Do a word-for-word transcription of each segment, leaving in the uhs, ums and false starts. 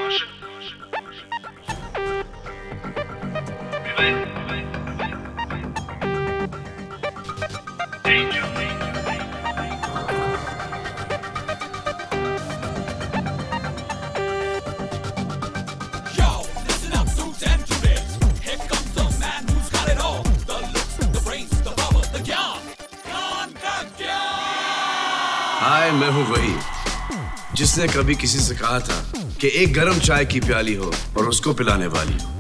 हाय, मैं हूँ वही जिसने कभी किसी से कहा था कि एक गरम चाय की प्याली हो और उसको पिलाने वाली हो।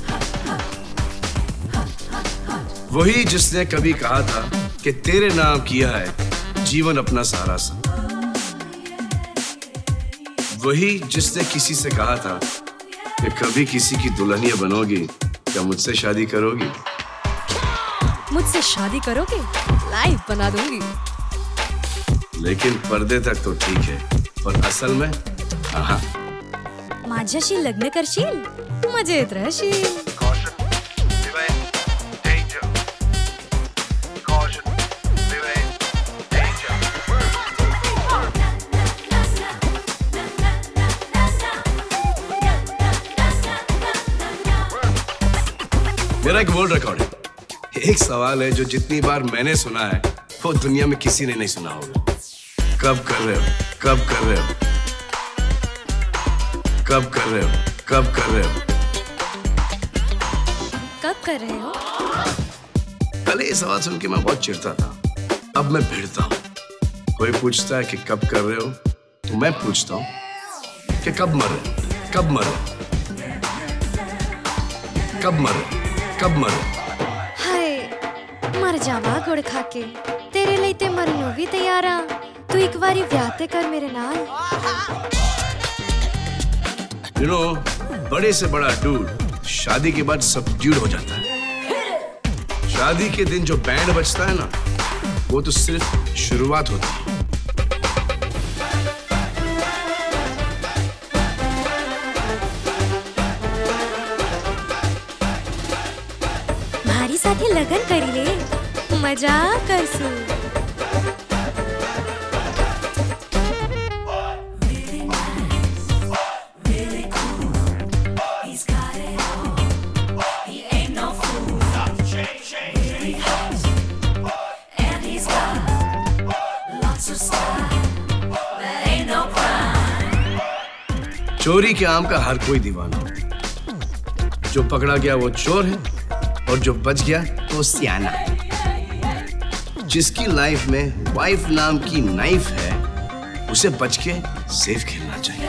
वही जिसने कभी कहा था कि तेरे नाम किया है जीवन अपना सारा सा। वही जिसने किसी से कहा था कि कभी किसी की दुल्हनिया बनोगी, क्या मुझसे शादी करोगी? मुझसे शादी करोगे? लाइव बना दूंगी। लेकिन पर्दे तक तो ठीक है, पर असल में हाँ। माझ्याशी लग्न करशील? मजेत राहशील। मेरा एक वर्ल्ड रिकॉर्ड है। एक सवाल है जो जितनी बार मैंने सुना है वो दुनिया में किसी ने नहीं सुना होगा। कब कर रहे हो? कब कर रहे हो? कब कर रहे हो? कब कर रहे हो? कब कर रहे हो? पहले ये सवाल सुन के मैं बहुत चिढ़ता था, अब मैं भिड़ता हूँ। कोई पूछता है कि कब कर रहे हो, तो मैं पूछता हूँ कि कब मरे? कब मरे? कब मरे? कब मरे? हाय, मर जावा गुड़ खा के, तेरे लिए ते मरनों भी तैयार आ। तू एक बारी ब्याह ते कर मेरे नाल। You know, बड़े से बड़ा डूड शादी के बाद सबड्यूड हो जाता है। शादी के दिन जो बैंड बजता है ना, वो तो सिर्फ शुरुआत होती है। मारी साथी लगन करी ले, मजा करसू। चोरी के आम का हर कोई दीवाना हो। जो पकड़ा गया वो चोर है और जो बच गया वो सियाना। जिसकी लाइफ में वाइफ नाम की नाइफ है, उसे बच के सेफ खेलना चाहिए।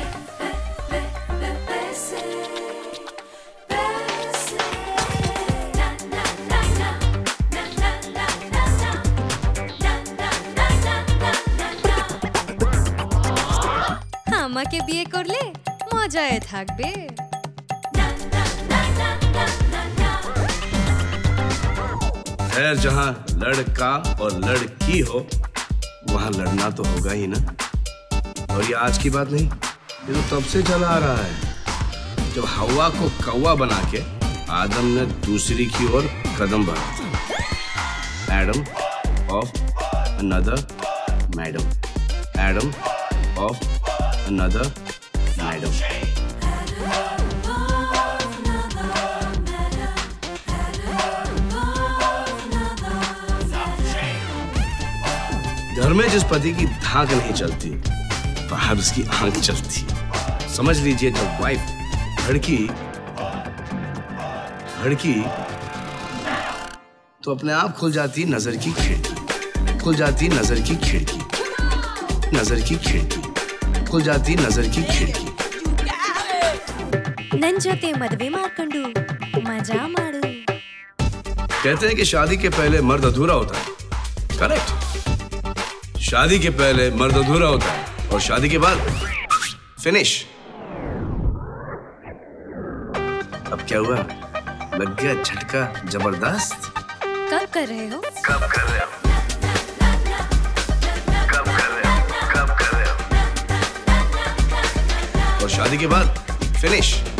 আমাকে বিয়ে করলে মজায় থাকবে। खैर, जहाँ लड़का और लड़की हो वहाँ लड़ना तो होगा ही ना। और ये आज की बात नहीं, ये तो तब से चला आ रहा है जब हवा को कौवा बना के आदम ने दूसरी की ओर कदम बढ़ा था। Adam of another madam, Adam of another madam. घर में जिस पति की धाक नहीं चलती, बाहर उसकी आंख चलती। समझ लीजिए, जब वाइफ भड़की भड़की तो अपने आप खुल जाती नजर की खिड़की, खुल जाती नजर की खिड़की, नजर की खिड़की, खुल जाती नजर की खिड़की। नन जोते मदवे मारकंडू मजा मारू। कहते हैं कि शादी के पहले मर्द अधूरा होता है। करेक्ट। शादी के पहले मर्द अधूरा होता है और शादी के बाद फिनिश। अब क्या हुआ? लग गया झटका जबरदस्त। कब कर रहे हो? कब कर रहे हो? कब कर रहे हो? कब कर रहे हो? और शादी के बाद फिनिश।